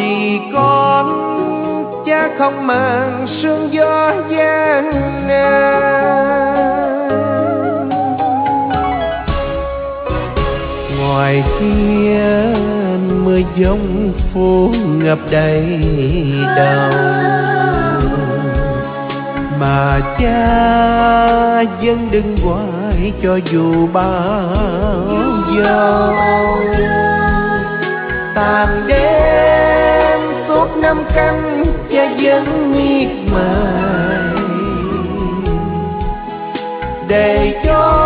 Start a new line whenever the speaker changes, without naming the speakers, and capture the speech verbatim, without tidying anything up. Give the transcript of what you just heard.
vì con cha không màng sương gió gian nan. Ngoài kia mưa giông phố ngập đầy đầu, mà cha vẫn đừng hoài cho dù bao giờ. Tàn đêm suốt năm canh cha vẫn miệt mài để cho